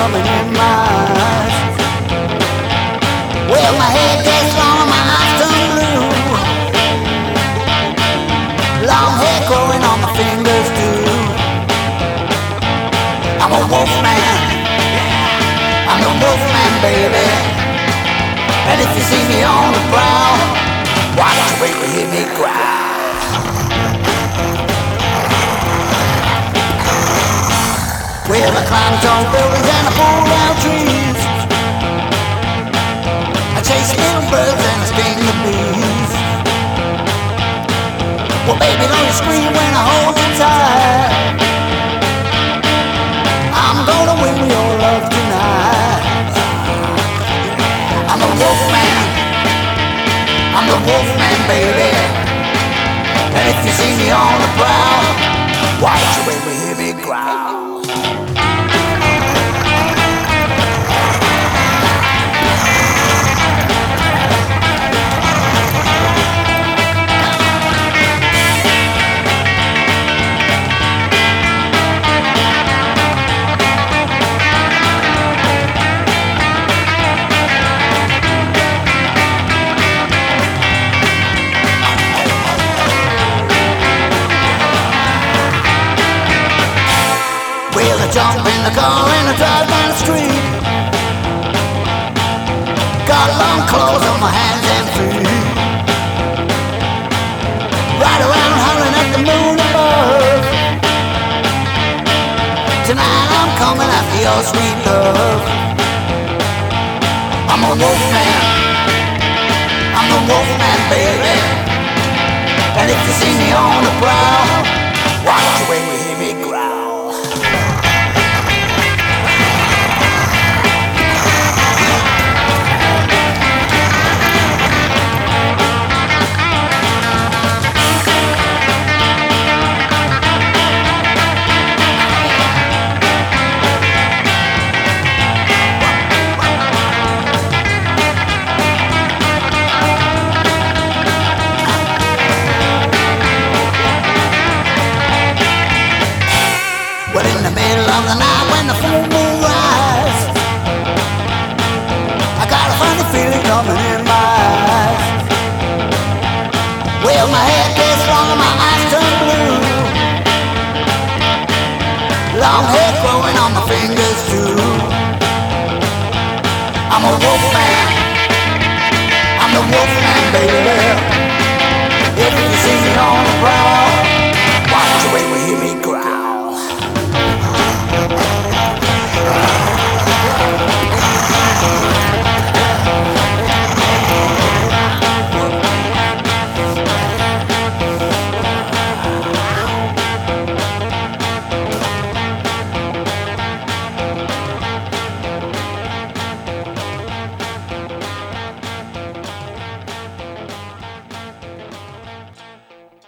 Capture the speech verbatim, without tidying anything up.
coming in my eyes. Well, my head gets long and my eyes turn blue. Long hair growing on my fingers too. I'm a wolf man, I'm the wolf man, baby. And if you see me on the prowl, why don't you wait to hear me growl? Well, I climb tall buildings and I pull down trees. I chase little birds and I sting the bees. Well, baby, don't you scream when I hold you tight. I'm gonna win your love tonight. I'm a wolf man, I'm the wolf man, baby. And if you see me on the prowl, why don't you wait to hear me growl? Jump in the car and I drive down the street. Got long clothes on my hands and feet. Ride around hollering at the moon above. Tonight I'm coming after your sweet love. I'm a wolf man, I'm the wolf man, baby. And if you see me on the prowl, why don't you wait to hear me growl? Well, in the middle of the night when the full moon rises, I got a funny feeling coming in my eyes. Well, my head gets long and my eyes turn blue. Long hair growing on my fingers too. I'm a wolf man, I'm the wolf man, baby.